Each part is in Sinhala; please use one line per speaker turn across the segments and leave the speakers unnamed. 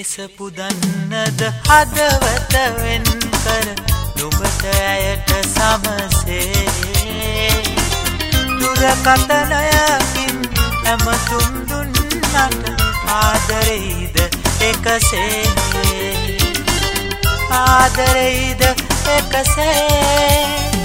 කෙලෙස පුදන්නද හදවත වෙන් කර නුඹට ඇයට සමසේ දුරකතනයකින් ඇමතුම් දුන්නට ආදරෙයිද එකසේ ආදරෙයිද එකසේ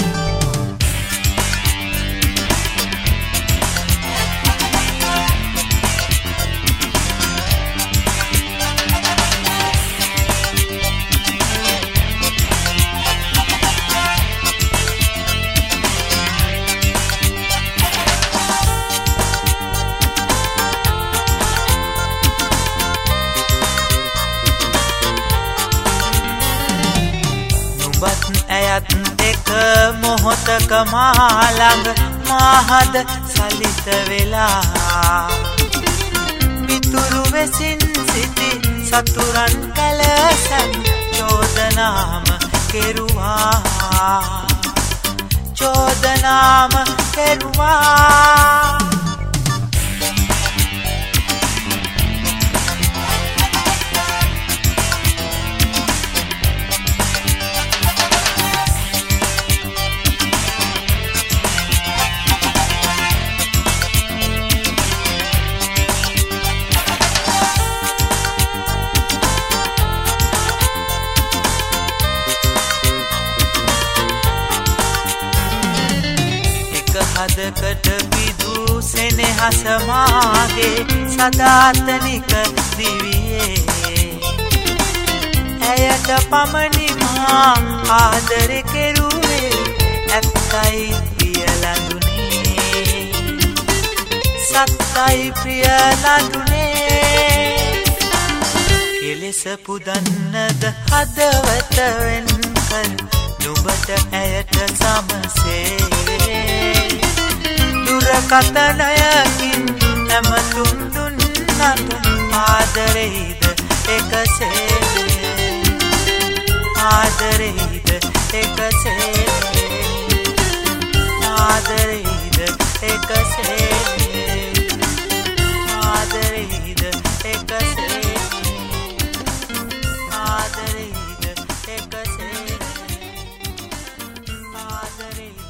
ඇයත් එක මොහොතක මාළඟ මාහද සලිත වෙලා මිතුරු වෙසින් සිටි සතුරන් කලසන් චෝදනාම කෙරුවා චෝදනාම කෙරුවා හදකට පිදු සෙනෙහස මාගේ සදාතනික දිවියේ ඇයට පමණිමා ආදර කෙරුවේ ඇත්තයි ප්‍රියලඳුනේ සත්තයි ප්‍රියලඳුනේ කෙලෙස පුදන්නද හදවත වෙන් කර නුඹට ඇයට සමසේ දුරකතනයකින් ඇමතුම් දුන්නට ආදරෙයිද එකසේ ආදරෙයිද එකසේ ආදරෙයිද එකසේ ආදරෙයිද එකසේ ආදරෙයිද එකසේ ආදරෙයිද